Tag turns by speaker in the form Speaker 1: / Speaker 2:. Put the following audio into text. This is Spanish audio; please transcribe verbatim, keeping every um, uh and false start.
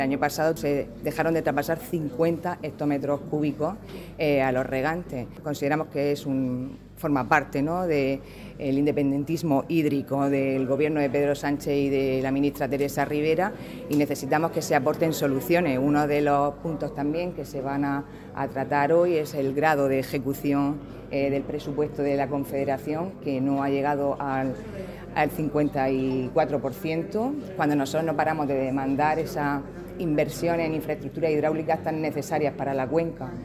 Speaker 1: El año pasado se dejaron de traspasar cincuenta hectómetros cúbicos eh, a los regantes. Consideramos que es un, forma parte, ¿no?, del independentismo hídrico del gobierno de Pedro Sánchez y de la ministra Teresa Rivera, y necesitamos que se aporten soluciones. Uno de los puntos también que se van a, a tratar hoy es el grado de ejecución eh, del presupuesto de la Confederación, que no ha llegado al, al cincuenta y cuatro por ciento, cuando nosotros no paramos de demandar esa inversiones en infraestructuras hidráulicas tan necesarias para la cuenca.